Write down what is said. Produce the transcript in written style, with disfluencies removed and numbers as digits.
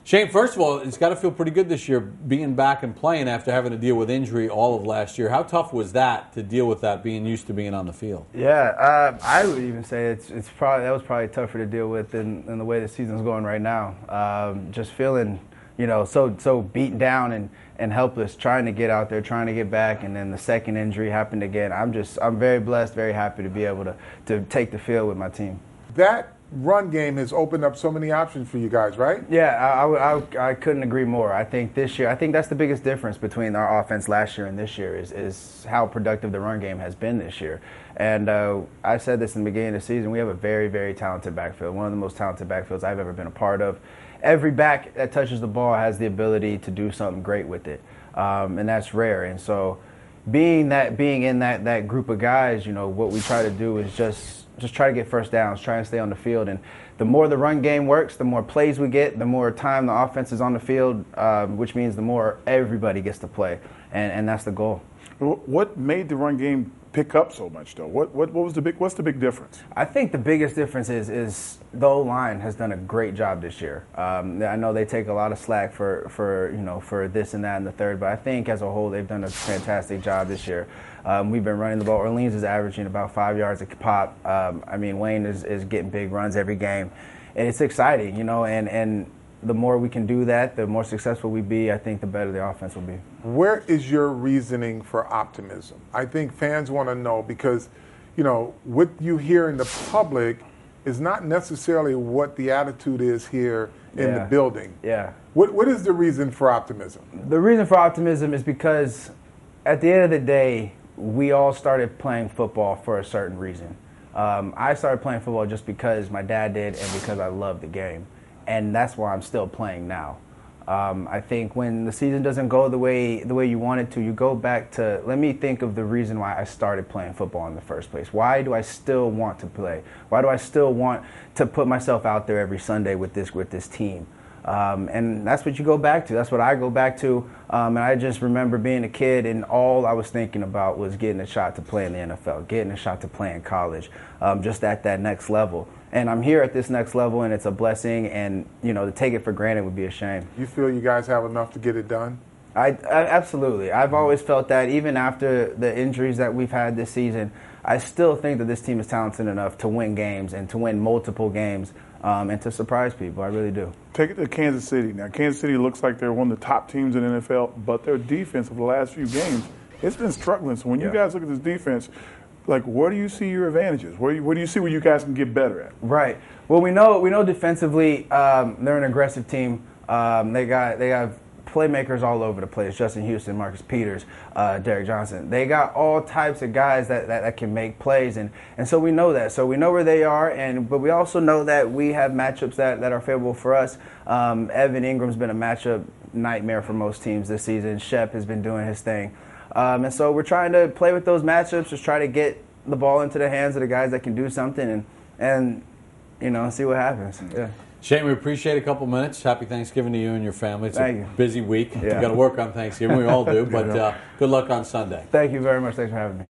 Shane, first of all, it's got to feel pretty good this year being back and playing after having to deal with injury all of last year. How tough was that to deal with that, being used to being on the field? Yeah, I would even say it's probably that was probably tougher to deal with than the way the season's going right now. Just feeling, so beaten down and helpless, trying to get out there, trying to get back, and then the second injury happened again. I'm very blessed, very happy to be able to take the field with my team. That run game has opened up so many options for you guys, right? Yeah, I couldn't agree more. I think this year, that's the biggest difference between our offense last year and this year is how productive the run game has been this year. And I said this in the beginning of the season, we have a very, very talented backfield, one of the most talented backfields I've ever been a part of. Every back that touches the ball has the ability to do something great with it, and that's rare. And so being in that group of guys, what we try to do is just try to get first downs, try and stay on the field. And the more the run game works, the more plays we get, the more time the offense is on the field, which means the more everybody gets to play. And that's the goal. What made the run game pick up so much, though? What's the big difference? I think the biggest difference is the O-line has done a great job this year. I know they take a lot of slack for this and that and the third, but I think as a whole they've done a fantastic job this year. We've been running the ball. Orleans is averaging about 5 yards a pop. Wayne is getting big runs every game, and it's exciting, and the more we can do that, the more successful we be, I think the better the offense will be. Where is your reasoning for optimism? I think fans want to know because, what you hear in the public is not necessarily what the attitude is here in the building. Yeah. What is the reason for optimism? The reason for optimism is because at the end of the day, we all started playing football for a certain reason. I started playing football just because my dad did and because I love the game. And that's why I'm still playing now. I think when the season doesn't go the way you want it to, you go back to, let me think of the reason why I started playing football in the first place. Why do I still want to play? Why do I still want to put myself out there every Sunday with this team? And that's what you go back to. That's what I go back to. And I just remember being a kid and all I was thinking about was getting a shot to play in the NFL, getting a shot to play in college, just at that next level. And I'm here at this next level, and it's a blessing. And, to take it for granted would be a shame. You feel you guys have enough to get it done? I absolutely. I've always felt that even after the injuries that we've had this season, I still think that this team is talented enough to win games and to win multiple games and to surprise people. I really do. Take it to Kansas City. Now, Kansas City looks like they're one of the top teams in the NFL, but their defense over the last few games, it's been struggling. So when you guys look at this defense, where do you see your advantages? Where do you see where you guys can get better at? Right. Well, we know defensively they're an aggressive team. They have playmakers all over the place. Justin Houston, Marcus Peters, Derek Johnson. They got all types of guys that can make plays, and so we know that. So we know where they are, but we also know that we have matchups that are favorable for us. Evan Ingram's been a matchup nightmare for most teams this season. Shep has been doing his thing. And so we're trying to play with those matchups, just try to get the ball into the hands of the guys that can do something and see what happens. Yeah. Shane, we appreciate a couple minutes. Happy Thanksgiving to you and your family. It's a busy week. Yeah. You got to work on Thanksgiving. We all do. But good luck on Sunday. Thank you very much. Thanks for having me.